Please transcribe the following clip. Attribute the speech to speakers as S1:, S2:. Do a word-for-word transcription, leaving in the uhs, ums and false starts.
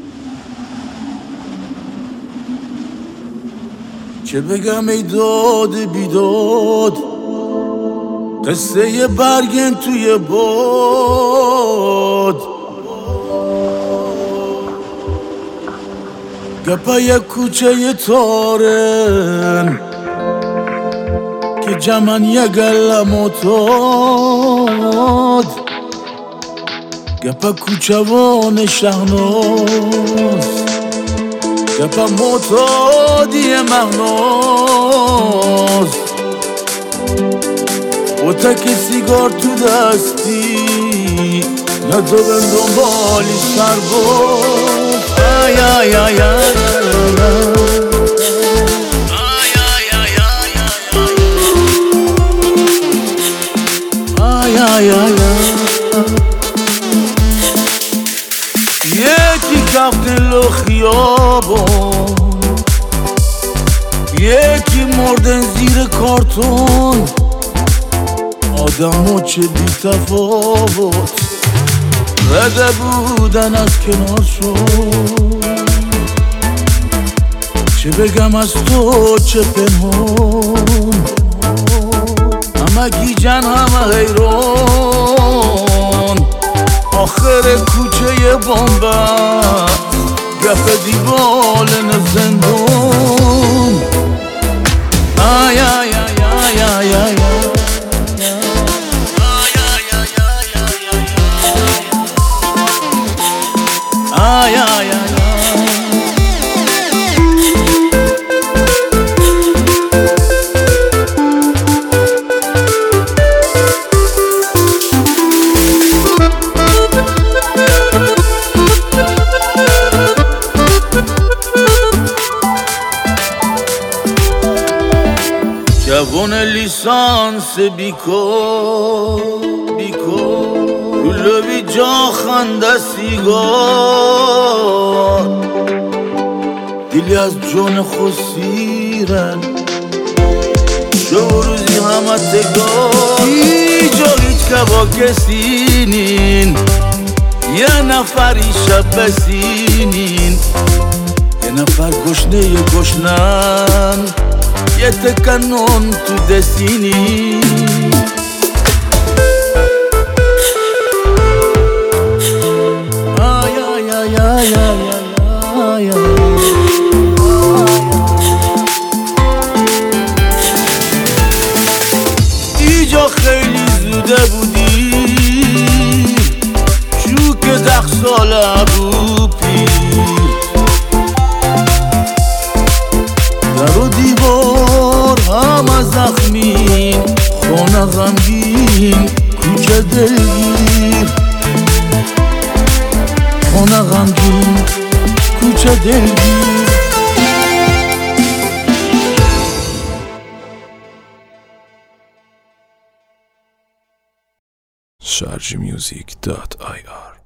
S1: چه بگم ای داد بیداد، قصه ی برگن توی باد، گپا یک کوچه ی تارن که جمن یه گله معتاد، گپا کوچوان شهناز، گپا معتادی مهناز، و تک سیگار تو دستی نه تو بن دنبالی سرباز. آی آی آی آی آی آی آی یکی کفت لو خیابون، یکی مردن زیر کارتون، آدم و چه بی تفاوت رده بودن از کنار شد. چه بگم از تو چه پنهون، همه گیجن همه حیران، آخر کوچه ی بامبست گپ دیوالن زندون. آی آی آی آی آی آی آی آی آی جوان لیسانس بیکار بیکار، لوی جا خنده سیگار، دلی از جان خود سیرن شو روزی همه تگار. ایجا هیچ که با کسی نین، یه نفری شب بسینین، یه نفر گشنه یه گشنن، یه تکنون تو دسینی. آی آی آی آی آی آی ایجا خیلی زوده بودی، چو که ده ساله بود پیر، در و دیوار همه زخمین، خانه غمگین کوچه دلگیر، خانه غمگین کوچه دلگیر.
S2: شارژ میوزیک دات آی آر